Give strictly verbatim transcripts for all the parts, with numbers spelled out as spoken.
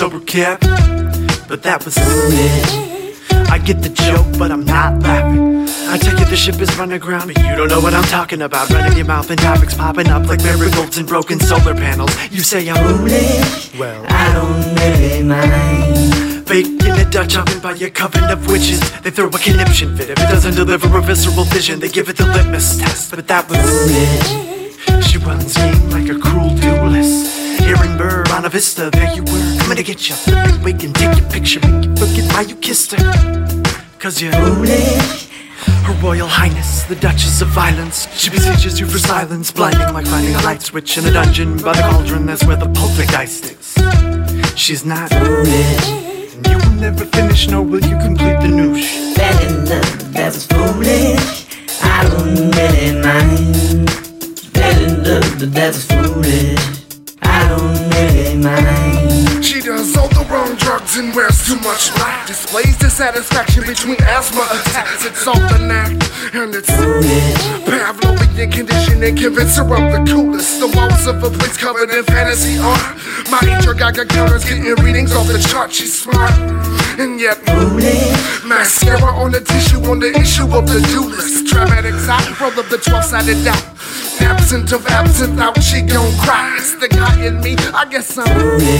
sober kid, but that was foolish. I get the joke, but I'm not laughing. I tell you the ship is run aground, but you don't know what I'm talking about. Running your mouth and topics popping up like marigolds and broken solar panels. You say I'm foolish, well, I don't really mind. Baked in a Dutch oven by your coven of witches. They throw a conniption fit if it doesn't deliver a visceral vision. They give it the litmus test, but that was foolish. She runs game like a cruel duelist. Aaron Burr on a vista, there you were, coming to get you. Flipping wig and take your picture, make you forget why you kissed her. Cause you're foolish. Her Royal Highness, the Duchess of Violence. She beseeches you for silence, blinding like finding a light switch in a dungeon by the cauldron. That's where the poltergeist is. She's not foolish, and you will never finish, nor will you complete the noosh. Fell in love, that was foolish. I don't really mind. Fell in love, that was foolish. I don't really mind. She does all the wrong drugs and wears too much black. Displays dissatisfaction between asthma attacks. It's all an act, and it's Pavlovian conditioning convince her I'm the coolest. The walls of a place covered in fantasy art. My H Geiger counter's getting readings off the chart. She's smart, and yet foolish. Mascara on the tissue on the issue of the do list. Dramatic side roll of the twelve-sided doubt. Absent of absinthe out, she gon' cry. It's the guy in me, I guess I'm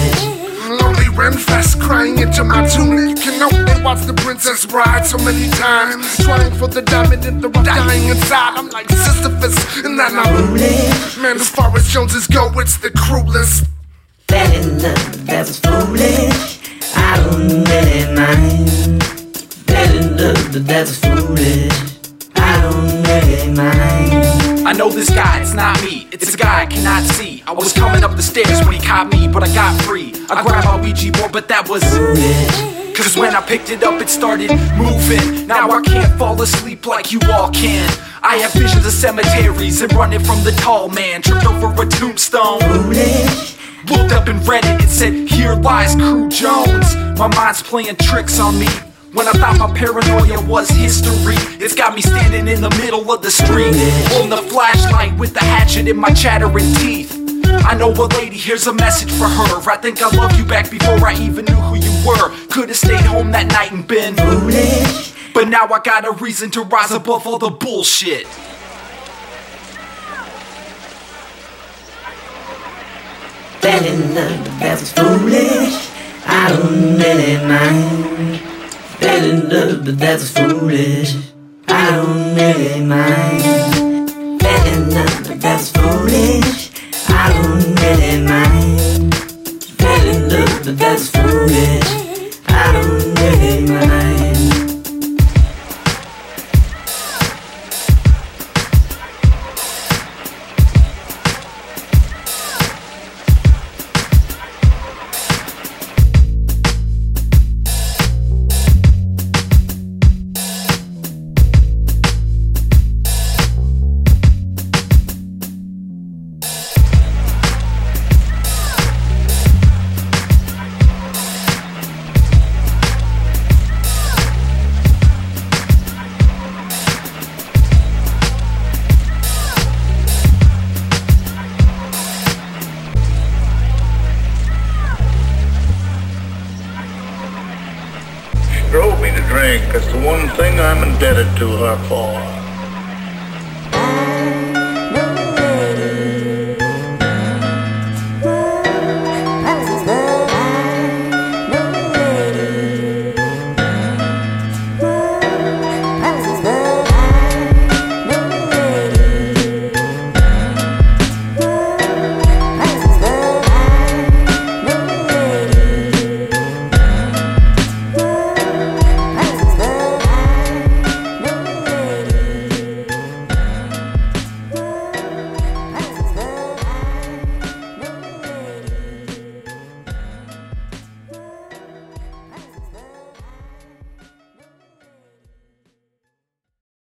lonely, Renfest crying into my tunic. You can only watch The Princess Bride so many times, trying for the diamond in the rough, dying inside. I'm like Sisyphus, and that I'm man, as far as Joneses go, it's the cruelest. Fell in love, that was foolish. I don't really mind. Fell in love, that was foolish. I don't really mind. I know this guy, it's not me, it's a guy I cannot see. I was coming up the stairs when he caught me, but I got free. I grabbed my Ouija board, but that was cause when I picked it up, it started moving. Now I can't fall asleep like you all can. I have visions of cemeteries and running from the tall man. Tripped over a tombstone, looked up and read it, it said, here lies Crew Jones. My mind's playing tricks on me. When I thought my paranoia was history, it's got me standing in the middle of the street, holding the flashlight with the hatchet in my chattering teeth. I know a lady, here's a message for her. I think I loved you back before I even knew who you were. Could've stayed home that night and been foolish, but now I got a reason to rise above all the bullshit. Fell in love, that was foolish. I don't really mind. Fell in love, but that was foolish. I don't really mind. Fell in love, but that was foolish. I don't really mind. Fell in love, but that was foolish. I don't really mind. Drove me to drink. That's the one thing I'm indebted to her for.